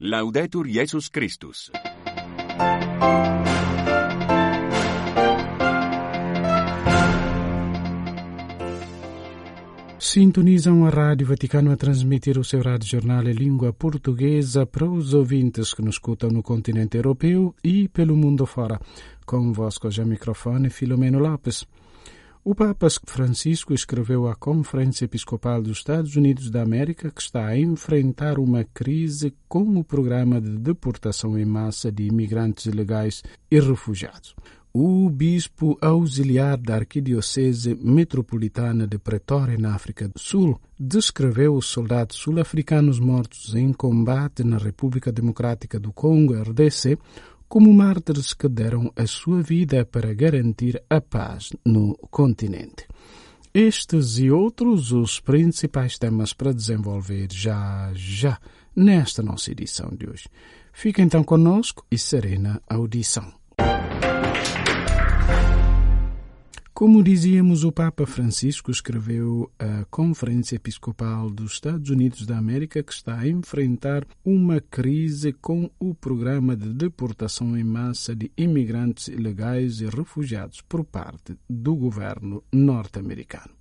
Laudetur Jesus Christus. Sintonizam a Rádio Vaticano a transmitir o seu rádio jornal em língua portuguesa para os ouvintes que nos escutam no continente europeu e pelo mundo fora. Convosco já microfone Filomeno Lopes. O Papa Francisco escreveu à Conferência Episcopal dos Estados Unidos da América que está a enfrentar uma crise com o programa de deportação em massa de imigrantes ilegais e refugiados. O bispo auxiliar da Arquidiocese Metropolitana de Pretória, na África do Sul, descreveu os soldados sul-africanos mortos em combate na República Democrática do Congo, RDC, como mártires que deram a sua vida para garantir a paz no continente. Estes e outros os principais temas para desenvolver já nesta nossa edição de hoje. Fique então conosco e serena audição. Como dizíamos, o Papa Francisco escreveu à Conferência Episcopal dos Estados Unidos da América que está a enfrentar uma crise com o programa de deportação em massa de imigrantes ilegais e refugiados por parte do governo norte-americano.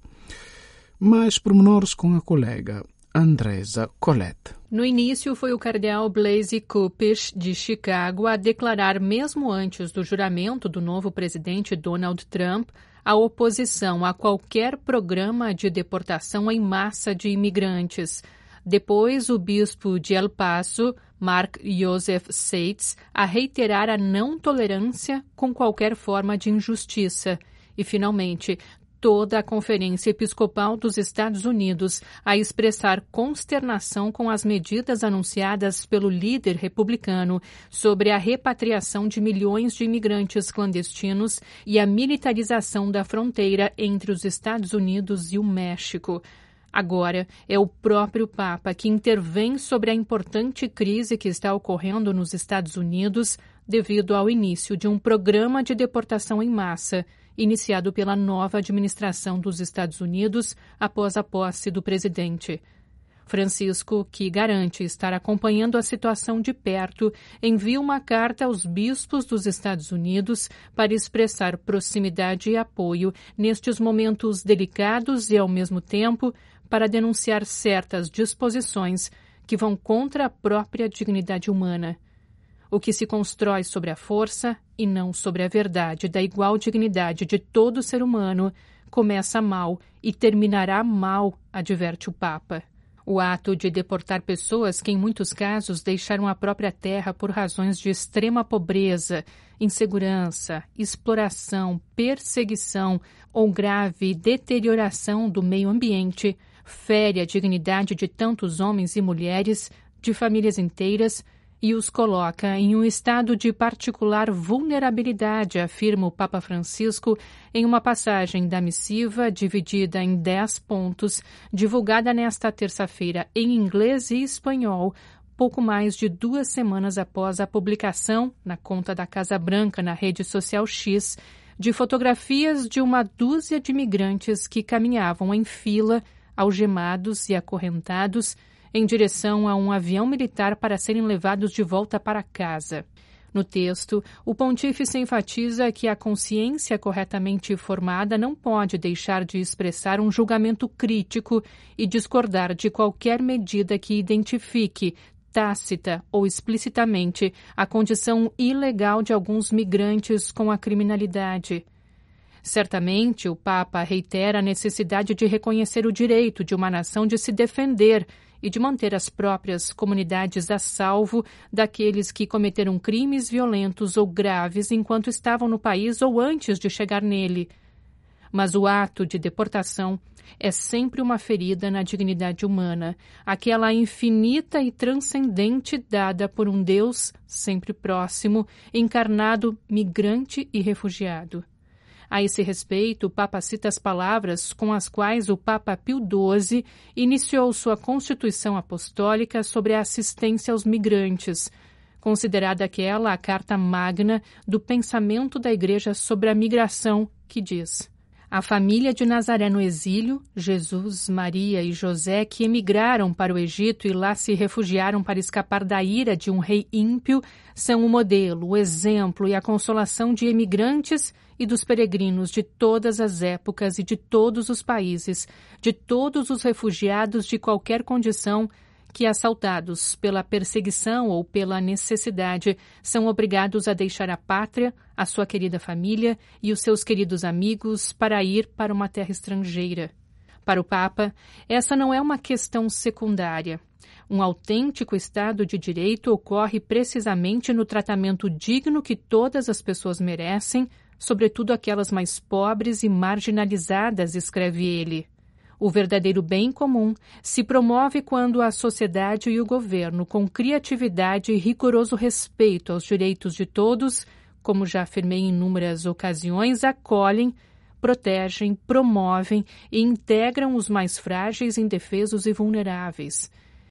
Mais pormenores com a colega Andresa Colette. No início, foi o cardeal Blaise Cupich, de Chicago, a declarar, mesmo antes do juramento do novo presidente Donald Trump, a oposição a qualquer programa de deportação em massa de imigrantes. Depois, o bispo de El Paso, Mark Joseph Seitz, a reiterar a não tolerância com qualquer forma de injustiça. E, finalmente, toda a Conferência Episcopal dos Estados Unidos a expressar consternação com as medidas anunciadas pelo líder republicano sobre a repatriação de milhões de imigrantes clandestinos e a militarização da fronteira entre os Estados Unidos e o México. Agora, é o próprio Papa que intervém sobre a importante crise que está ocorrendo nos Estados Unidos devido ao início de um programa de deportação em massa, iniciado pela nova administração dos Estados Unidos após a posse do presidente. Francisco, que garante estar acompanhando a situação de perto, envia uma carta aos bispos dos Estados Unidos para expressar proximidade e apoio nestes momentos delicados e, ao mesmo tempo, para denunciar certas disposições que vão contra a própria dignidade humana. O que se constrói sobre a força e não sobre a verdade da igual dignidade de todo ser humano começa mal e terminará mal, adverte o Papa. O ato de deportar pessoas que, em muitos casos, deixaram a própria terra por razões de extrema pobreza, insegurança, exploração, perseguição ou grave deterioração do meio ambiente, fere a dignidade de tantos homens e mulheres, de famílias inteiras, e os coloca em um estado de particular vulnerabilidade, afirma o Papa Francisco em uma passagem da missiva dividida em 10 pontos, divulgada nesta terça-feira em inglês e espanhol, pouco mais de 2 semanas após a publicação, na conta da Casa Branca na rede social X, de fotografias de uma dúzia de imigrantes que caminhavam em fila, algemados e acorrentados, em direção a um avião militar para serem levados de volta para casa. No texto, o pontífice enfatiza que a consciência corretamente formada não pode deixar de expressar um julgamento crítico e discordar de qualquer medida que identifique, tácita ou explicitamente, a condição ilegal de alguns migrantes com a criminalidade. Certamente, o Papa reitera a necessidade de reconhecer o direito de uma nação de se defender e de manter as próprias comunidades a salvo daqueles que cometeram crimes violentos ou graves enquanto estavam no país ou antes de chegar nele. Mas o ato de deportação é sempre uma ferida na dignidade humana, aquela infinita e transcendente dada por um Deus sempre próximo, encarnado, migrante e refugiado. A esse respeito, o Papa cita as palavras com as quais o Papa Pio XII iniciou sua Constituição Apostólica sobre a assistência aos migrantes, considerada aquela a carta magna do pensamento da Igreja sobre a migração, que diz: A família de Nazaré no exílio, Jesus, Maria e José, que emigraram para o Egito e lá se refugiaram para escapar da ira de um rei ímpio, são o modelo, o exemplo e a consolação de emigrantes e dos peregrinos de todas as épocas e de todos os países, de todos os refugiados de qualquer condição que, assaltados pela perseguição ou pela necessidade, são obrigados a deixar a pátria, a sua querida família e os seus queridos amigos para ir para uma terra estrangeira. Para o Papa, essa não é uma questão secundária. Um autêntico Estado de Direito ocorre precisamente no tratamento digno que todas as pessoas merecem, sobretudo aquelas mais pobres e marginalizadas, escreve ele. O verdadeiro bem comum se promove quando a sociedade e o governo, com criatividade e rigoroso respeito aos direitos de todos, como já afirmei em inúmeras ocasiões, acolhem, protegem, promovem e integram os mais frágeis, indefesos e vulneráveis.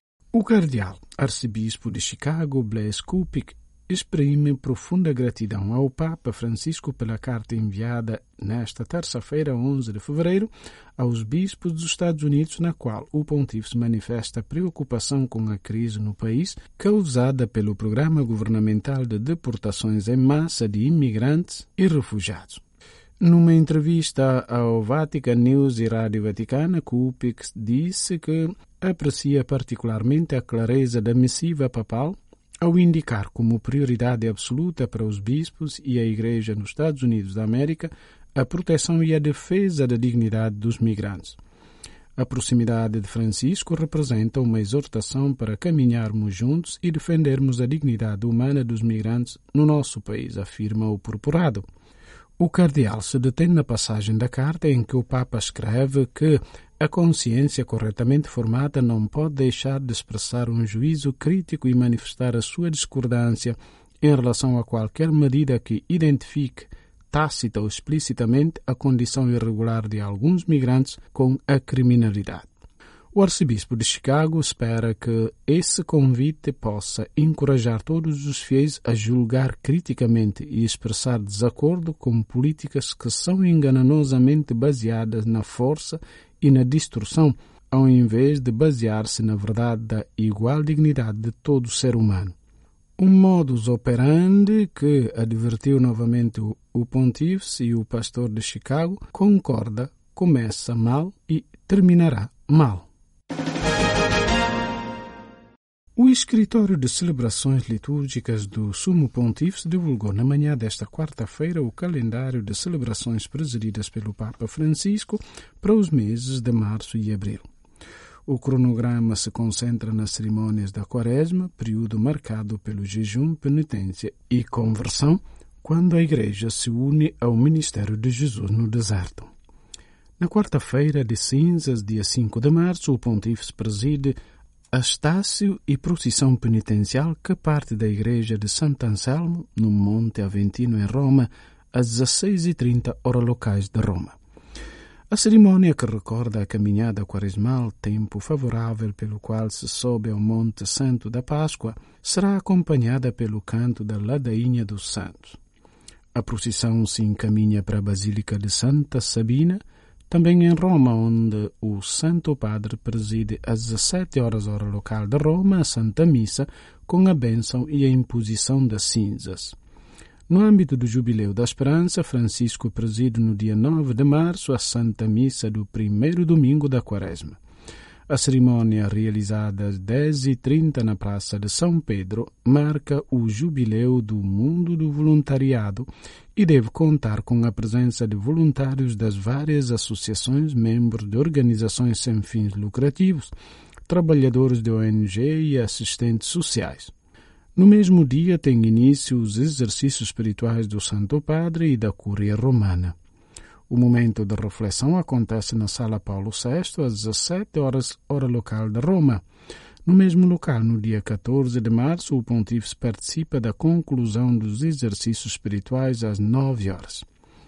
O cardeal arcebispo de Chicago, Blaise Kupik, exprime profunda gratidão ao Papa Francisco pela carta enviada nesta terça-feira, 11 de fevereiro, aos bispos dos Estados Unidos, na qual o pontífice manifesta preocupação com a crise no país causada pelo programa governamental de deportações em massa de imigrantes e refugiados. Numa entrevista ao Vatican News e Rádio Vaticana, Kupik disse que aprecia particularmente a clareza da missiva papal ao indicar como prioridade absoluta para os bispos e a Igreja nos Estados Unidos da América a proteção e a defesa da dignidade dos migrantes. A proximidade de Francisco representa uma exortação para caminharmos juntos e defendermos a dignidade humana dos migrantes no nosso país, afirma o purpurado. O cardeal se detém na passagem da carta em que o Papa escreve que a consciência corretamente formada não pode deixar de expressar um juízo crítico e manifestar a sua discordância em relação a qualquer medida que identifique, tácita ou explicitamente, a condição irregular de alguns migrantes com a criminalidade. O arcebispo de Chicago espera que esse convite possa encorajar todos os fiéis a julgar criticamente e expressar desacordo com políticas que são engananosamente baseadas na força e na destruição, ao invés de basear-se na verdade da igual dignidade de todo ser humano. Um modus operandi que, advertiu novamente o pontífice e o pastor de Chicago, concorda, começa mal e terminará mal. O Escritório de Celebrações Litúrgicas do Sumo Pontífice divulgou na manhã desta quarta-feira o calendário de celebrações presididas pelo Papa Francisco para os meses de março e abril. O cronograma se concentra nas cerimônias da Quaresma, período marcado pelo jejum, penitência e conversão, quando a Igreja se une ao ministério de Jesus no deserto. Na quarta-feira de cinzas, dia 5 de março, o Pontífice preside a Estácio e procissão penitencial que parte da Igreja de Sant'Anselmo, no Monte Aventino, em Roma, às 16h30, hora locais de Roma. A cerimônia que recorda a caminhada quaresmal, tempo favorável pelo qual se sobe ao Monte Santo da Páscoa, será acompanhada pelo canto da Ladainha dos Santos. A procissão se encaminha para a Basílica de Santa Sabina, também em Roma, onde o Santo Padre preside às 17 horas hora local de Roma a Santa Missa com a bênção e a imposição das cinzas. No âmbito do Jubileu da Esperança, Francisco preside no dia 9 de março a Santa Missa do primeiro domingo da Quaresma. A cerimônia, realizada às 10h30 na Praça de São Pedro, marca o jubileu do mundo do voluntariado e deve contar com a presença de voluntários das várias associações, membros de organizações sem fins lucrativos, trabalhadores de ONG e assistentes sociais. No mesmo dia tem início os exercícios espirituais do Santo Padre e da Cúria Romana. O momento de reflexão acontece na Sala Paulo VI às 17 horas, hora local de Roma. No mesmo local, no dia 14 de março, o Pontífice participa da conclusão dos exercícios espirituais às 9 horas.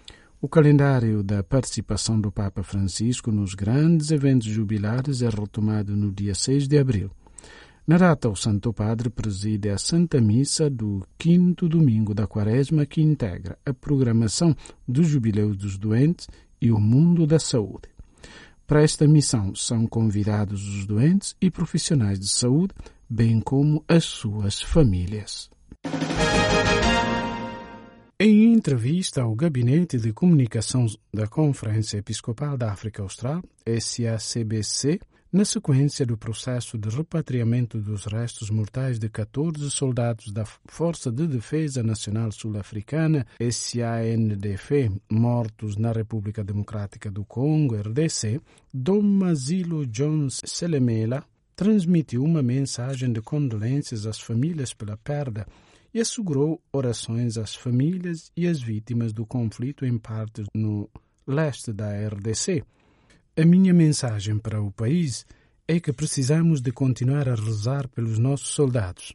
O calendário da participação do Papa Francisco nos grandes eventos jubilares é retomado no dia 6 de abril. Na data, o Santo Padre preside a Santa Missa do 5º domingo da Quaresma, que integra a programação do Jubileu dos Doentes e o mundo da saúde. Para esta missão são convidados os doentes e profissionais de saúde, bem como as suas famílias. Em entrevista ao Gabinete de Comunicação da Conferência Episcopal da África Austral, SACBC, na sequência do processo de repatriamento dos restos mortais de 14 soldados da Força de Defesa Nacional Sul-Africana, SANDF, mortos na República Democrática do Congo, RDC, Dom Mazilo John Selemela transmitiu uma mensagem de condolências às famílias pela perda e assegurou orações às famílias e às vítimas do conflito em partes no leste da RDC. A minha mensagem para o país é que precisamos de continuar a rezar pelos nossos soldados.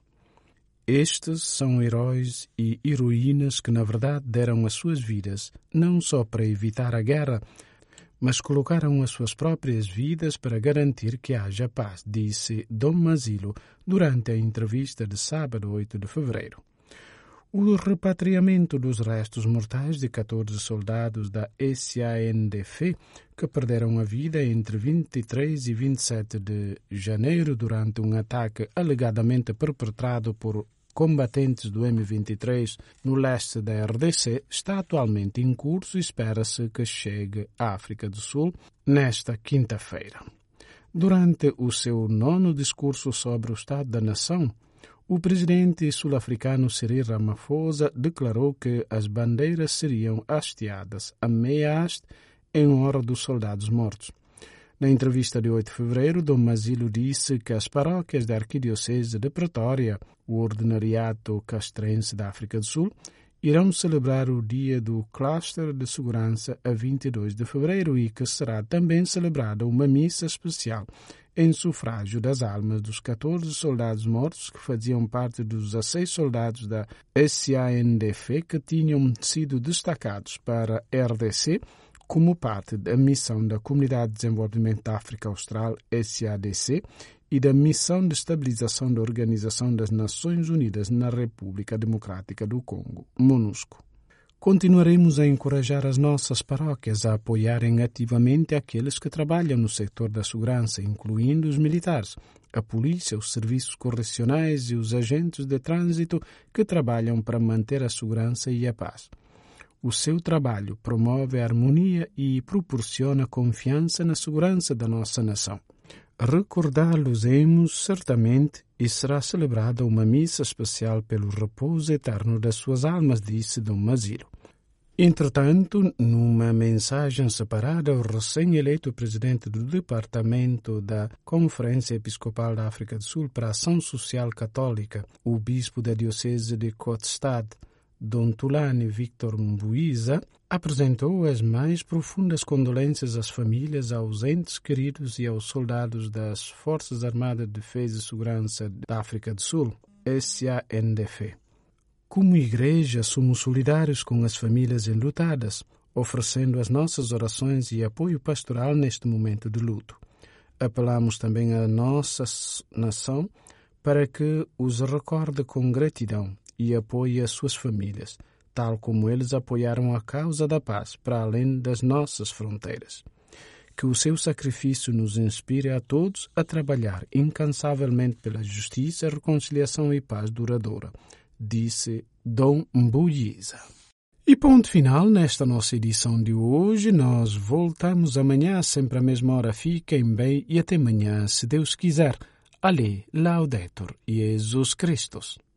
Estes são heróis e heroínas que, na verdade, deram as suas vidas não só para evitar a guerra, mas colocaram as suas próprias vidas para garantir que haja paz, disse Dom Mazilo durante a entrevista de sábado, 8 de fevereiro. O repatriamento dos restos mortais de 14 soldados da SANDF que perderam a vida entre 23 e 27 de janeiro durante um ataque alegadamente perpetrado por combatentes do M23 no leste da RDC está atualmente em curso e espera-se que chegue à África do Sul nesta quinta-feira. Durante o seu 9º discurso sobre o Estado da Nação, o presidente sul-africano Cyril Ramaphosa declarou que as bandeiras seriam hasteadas a meia haste em honra dos soldados mortos. Na entrevista de 8 de fevereiro, Dom Mazilo disse que as paróquias da Arquidiocese de Pretória, o Ordinariato Castrense da África do Sul, irão celebrar o Dia do Cluster de Segurança a 22 de fevereiro e que será também celebrada uma missa especial em sufrágio das almas dos 14 soldados mortos que faziam parte dos 16 soldados da SANDF que tinham sido destacados para a RDC como parte da missão da Comunidade de Desenvolvimento da África Austral, SADC, e da Missão de Estabilização da Organização das Nações Unidas na República Democrática do Congo, MONUSCO. Continuaremos a encorajar as nossas paróquias a apoiarem ativamente aqueles que trabalham no setor da segurança, incluindo os militares, a polícia, os serviços correcionais e os agentes de trânsito que trabalham para manter a segurança e a paz. O seu trabalho promove a harmonia e proporciona confiança na segurança da nossa nação. Recordá-los-emos certamente e será celebrada uma missa especial pelo repouso eterno das suas almas, disse Dom Mazilo. Entretanto, numa mensagem separada, o recém-eleito presidente do Departamento da Conferência Episcopal da África do Sul para a Ação Social Católica, o bispo da Diocese de Kokstad, Dom Thulani Victor Mbuiza, apresentou as mais profundas condolências às famílias, aos entes queridos e aos soldados das Forças Armadas de Defesa e Segurança da África do Sul, SANDF. Como igreja, somos solidários com as famílias enlutadas, oferecendo as nossas orações e apoio pastoral neste momento de luto. Apelamos também à nossa nação para que os recorde com gratidão e apoie as suas famílias, tal como eles apoiaram a causa da paz para além das nossas fronteiras. Que o seu sacrifício nos inspire a todos a trabalhar incansavelmente pela justiça, reconciliação e paz duradoura, disse Dom Mbuiza. E ponto final nesta nossa edição de hoje. Nós voltamos amanhã, sempre à mesma hora. Fiquem bem e até amanhã, se Deus quiser. Ale, Laudetur, Jesus Christus.